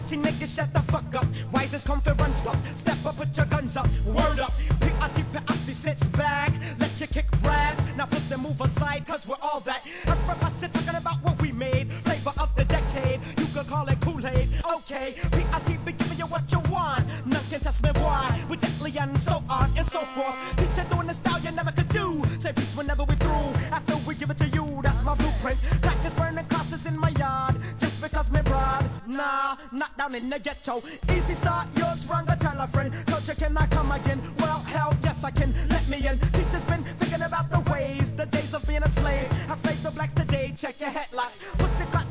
Party niggas, shut the fuck up. Why is this conference stop? Step up, put your guns up. Word up. P-I-T-P-I-C sits back. Let you kick rags. Now pussy move aside, cause we're all that. Everybody talking about what we made. Flavor of the decade. You could call it Kool-Aid. Okay. P-I-T-P giving you what you want. None can test me why. We're deadly and so on and so forth. Teacher doing the style you never could do. Say peace whenever we through. After we give it to you, that's my blueprint. Crackers burning crosses in my yard. Just because me broad. Nah, not down in the ghetto. Easy start, you're stronger, tell a friend. Culture, can I come again? Well, hell, yes I can.